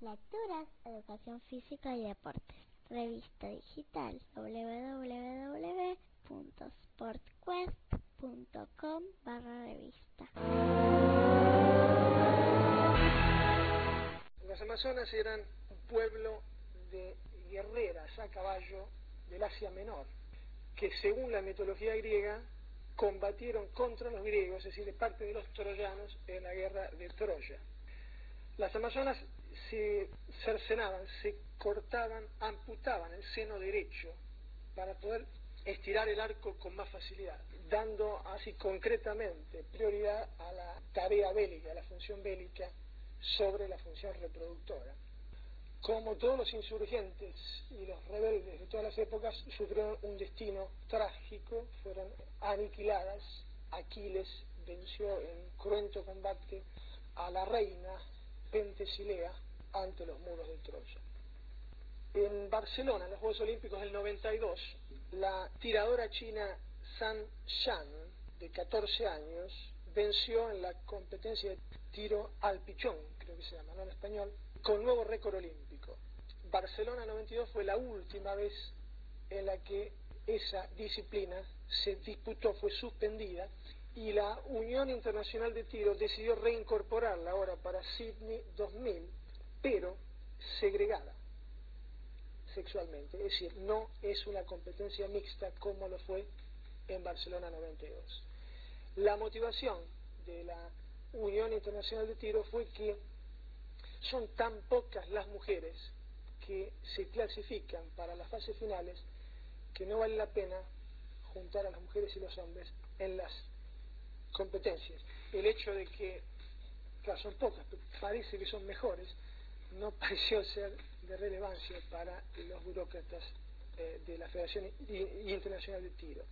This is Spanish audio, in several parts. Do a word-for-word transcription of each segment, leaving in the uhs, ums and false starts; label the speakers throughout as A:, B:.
A: Lecturas, educación física y deportes. Revista digital w w w punto sportquest punto com barra revista.
B: Las amazonas eran un pueblo de guerreras a caballo del Asia Menor, que según la mitología griega combatieron contra los griegos, es decir, de parte de los troyanos en la guerra de Troya. Las amazonas se cercenaban, se cortaban, amputaban el seno derecho para poder estirar el arco con más facilidad, dando así concretamente prioridad a la tarea bélica, a la función bélica sobre la función reproductora. Como todos los insurgentes y los rebeldes de todas las épocas, sufrieron un destino trágico, fueron aniquiladas. Aquiles venció en cruento combate a la reina Pentesilea ante los muros de Troya. En Barcelona, en los Juegos Olímpicos del noventa y dos, la tiradora china Zhang Shan, de catorce años, venció en la competencia de tiro al pichón, creo que se llama, ¿no?, en español, con nuevo récord olímpico. Barcelona noventa y dos fue la última vez en la que esa disciplina se disputó, fue suspendida, y la Unión Internacional de Tiro decidió reincorporarla ahora para Sydney dos mil, pero segregada sexualmente, es decir, no es una competencia mixta como lo fue en Barcelona noventa y dos. La motivación de la Unión Internacional de Tiro fue que son tan pocas las mujeres que se clasifican para las fases finales que no vale la pena juntar a las mujeres y los hombres en las competencias. El hecho de que, claro, son pocas, pero parece que son mejores, no pareció ser de relevancia para los burócratas eh, de la Federación Internacional de Tiro.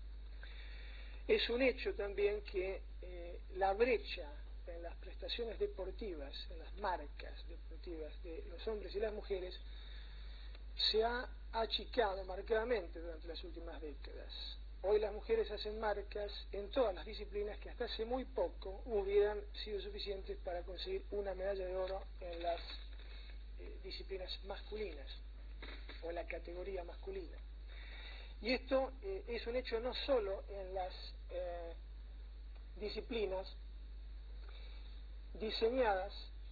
B: Es un hecho también que eh, la brecha en las prestaciones deportivas, en las marcas deportivas de los hombres y las mujeres, se ha achicado marcadamente durante las últimas décadas. Hoy las mujeres hacen marcas en todas las disciplinas que hasta hace muy poco hubieran sido suficientes para conseguir una medalla de oro en las eh, disciplinas masculinas o en la categoría masculina. Y esto eh, es un hecho no solo en las eh, disciplinas diseñadas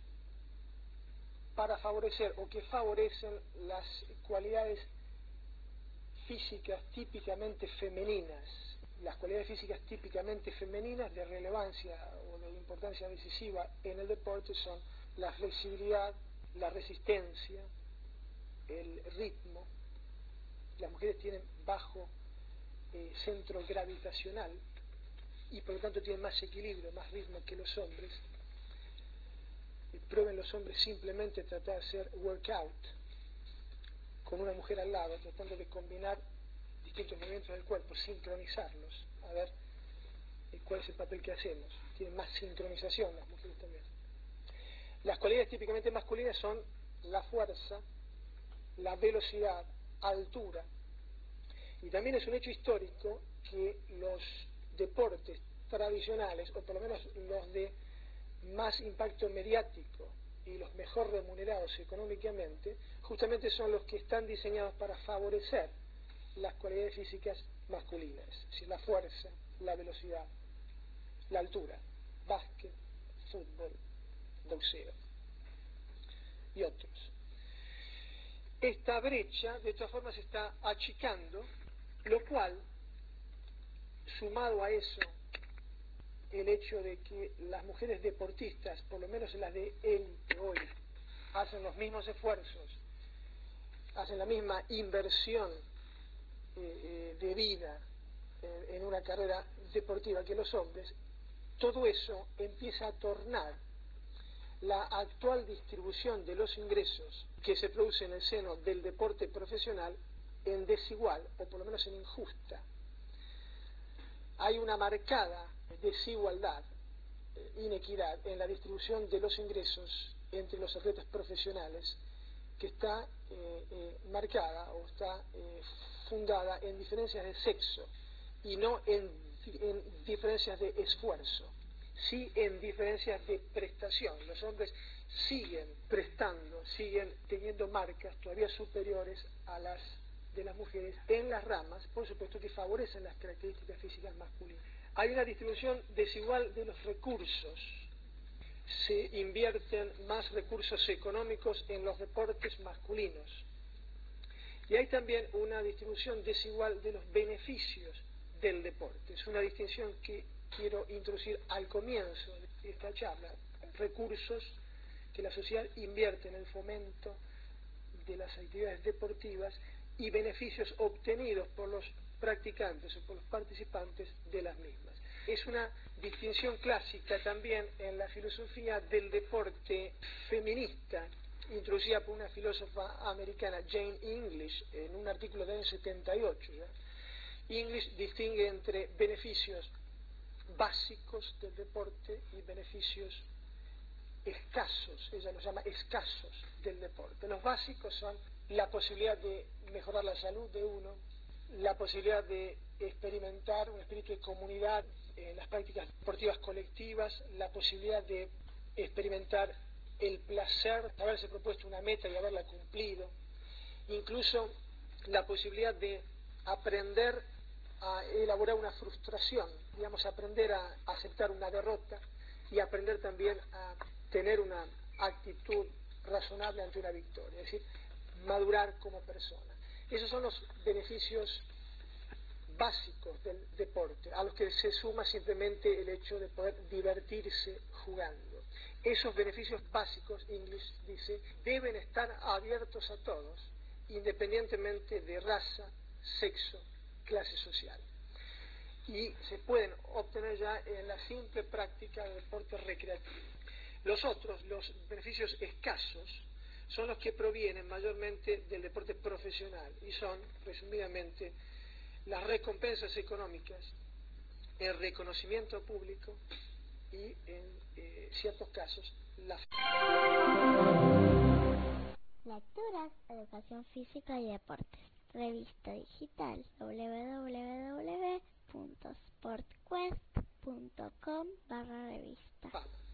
B: para favorecer o que favorecen las cualidades físicas típicamente femeninas. Las cualidades físicas típicamente femeninas de relevancia o de importancia decisiva en el deporte son la flexibilidad, la resistencia, el ritmo. Las mujeres tienen bajo eh, centro gravitacional y por lo tanto tienen más equilibrio, más ritmo que los hombres. Y prueben los hombres simplemente tratar de hacer workout con una mujer al lado, tratando de combinar distintos movimientos del cuerpo, sincronizarlos, a ver eh, cuál es el papel que hacemos. Tienen más sincronización las mujeres también. Las cualidades típicamente masculinas son la fuerza, la velocidad, altura, y también es un hecho histórico que los deportes tradicionales, o por lo menos los de más impacto mediático y los mejor remunerados económicamente, justamente son los que están diseñados para favorecer las cualidades físicas masculinas, es decir, la fuerza, la velocidad, la altura, básquet, fútbol, boxeo y otros. Esta brecha de todas formas se está achicando, lo cual, sumado a eso, el hecho de que las mujeres deportistas, por lo menos las de élite hoy, hacen los mismos esfuerzos, hacen la misma inversión eh, eh, de vida eh, en una carrera deportiva que los hombres, todo eso empieza a tornar la actual distribución de los ingresos que se produce en el seno del deporte profesional en desigual, o por lo menos en injusta. Hay una marcada desigualdad, inequidad en la distribución de los ingresos entre los atletas profesionales, que está eh, eh, marcada o está eh, fundada en diferencias de sexo y no en, en diferencias de esfuerzo, sí en diferencias de prestación. Los hombres siguen prestando, siguen teniendo marcas todavía superiores a las de las mujeres en las ramas, por supuesto que favorecen las características físicas masculinas. Hay una distribución desigual de los recursos. Se invierten más recursos económicos en los deportes masculinos. Y hay también una distribución desigual de los beneficios del deporte. Es una distinción que quiero introducir al comienzo de esta charla. Recursos que la sociedad invierte en el fomento de las actividades deportivas y beneficios obtenidos por los practicantes o por los participantes de las mismas. Es una distinción clásica también en la filosofía del deporte feminista, introducida por una filósofa americana, Jane English, en un artículo del año setenta y ocho. ¿ya? English distingue entre beneficios básicos del deporte y beneficios escasos, ella los llama escasos del deporte. Los básicos son la posibilidad de mejorar la salud de uno, la posibilidad de experimentar un espíritu de comunidad en las prácticas deportivas colectivas, la posibilidad de experimentar el placer de haberse propuesto una meta y haberla cumplido, incluso la posibilidad de aprender a elaborar una frustración, digamos, aprender a aceptar una derrota y aprender también a tener una actitud razonable ante una victoria, es decir, madurar como persona. Esos son los beneficios básicos del deporte, a los que se suma simplemente el hecho de poder divertirse jugando. Esos beneficios básicos, English dice, deben estar abiertos a todos, independientemente de raza, sexo, clase social. Y se pueden obtener ya en la simple práctica del deporte recreativo. Los otros, los beneficios escasos, son los que provienen mayormente del deporte profesional y son, resumidamente, las recompensas económicas, el reconocimiento público y, en eh, ciertos casos, la...
A: Lecturas, educación física y deportes. Revista digital w w w punto sportquest punto com barra revista.